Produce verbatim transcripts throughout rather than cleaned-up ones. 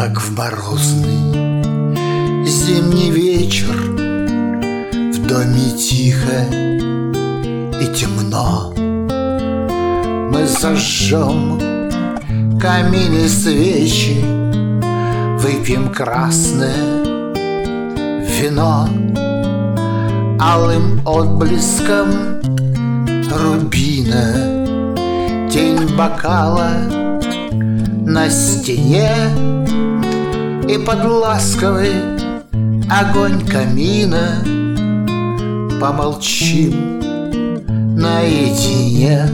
как в морозный зимний вечер. В доме тихо и темно. Мы зажжем в камине свечи, выпьем красное вино. Алым отблеском рубина тень бокала на стене, и под ласковый огонь камина помолчим наедине.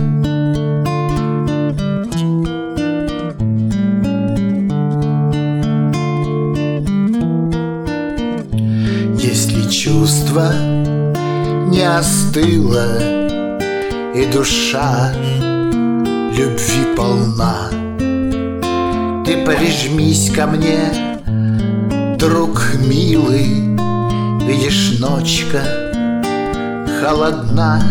Если чувство не остыло и душа любви полна, ты прижмись ко мне, друг милый. Видишь, ночка холодна,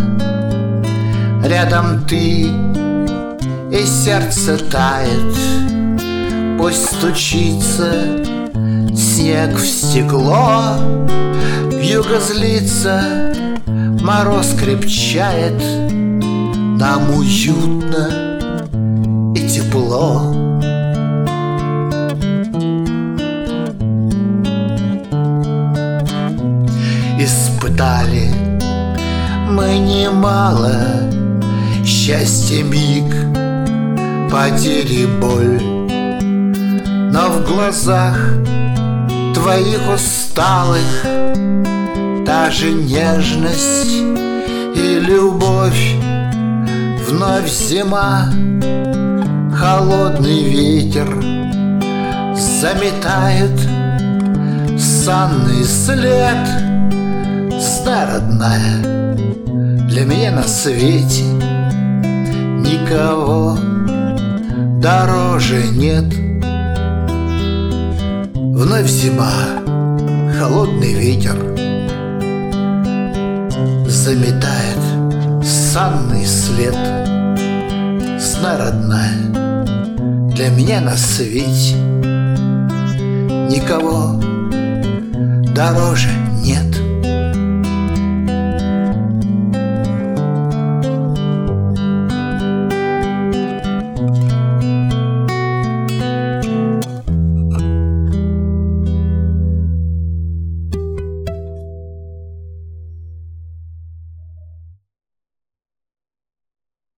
рядом ты, и сердце тает. Пусть стучится снег в стекло, вьюга злится, мороз крепчает. Нам уютно и тепло. Испытали мы немало счастья миг, потери, боль, но в глазах твоих усталых та же нежность и любовь. Вновь зима, холодный ветер заметает санный след. Знай, родная, для меня на свете никого дороже нет. Вновь зима, холодный ветер заметает санный след. Знай, родная, для меня на свете никого дороже нет.